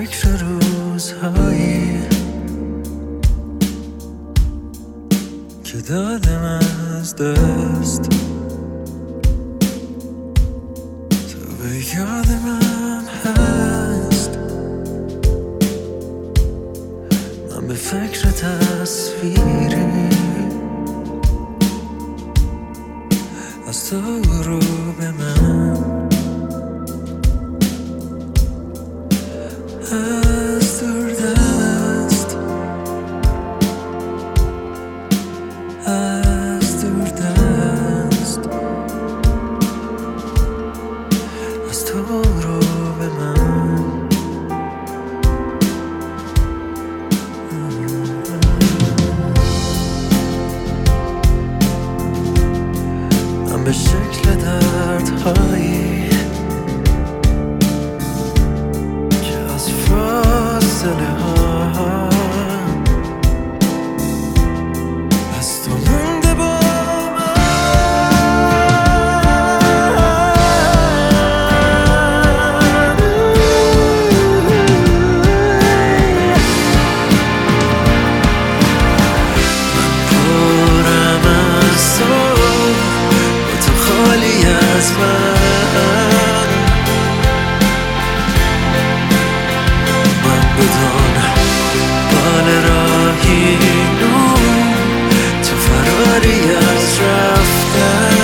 فکر روزهایی که دادم از دست، تو به یاد من هست. من به فکر تصویری از تو رو به من، از دور دست، از دور دست، از تو رو به من. من به شکل دردهایی که از فاصله ها از تو مونده با بدان بال راهی نو، تو فراری از رفتن.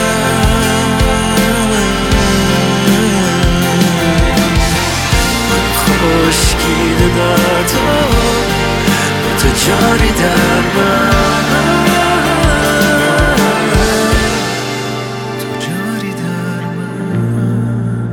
من خشکیده در تو، با تو جاری در من، تو جاری در من.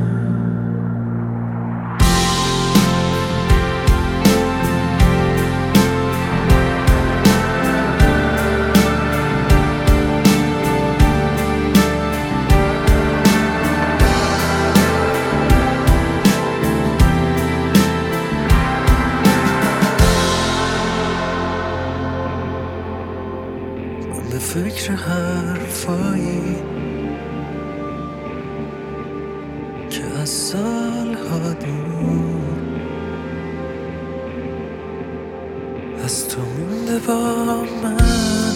به فکر حرفایی که از سالها دور از تو مونده با من.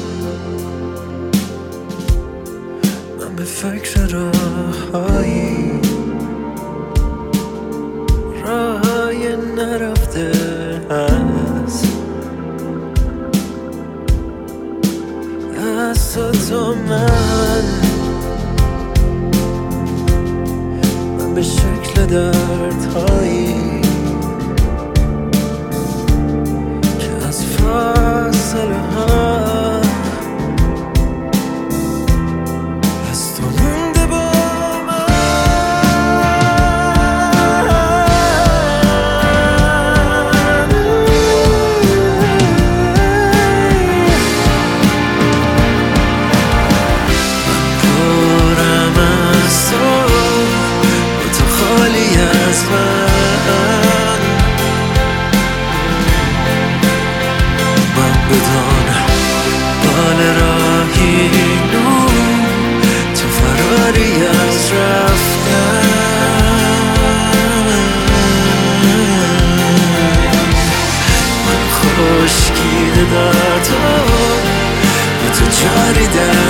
من به فکر راههایی، راههای نرفته هست، از تو من به شکل دردهایی که از فاصله ها از تو مونده با بدان بال راهی نو، تو فراری از رفتن. من خشکیده در تو، با تو جاری در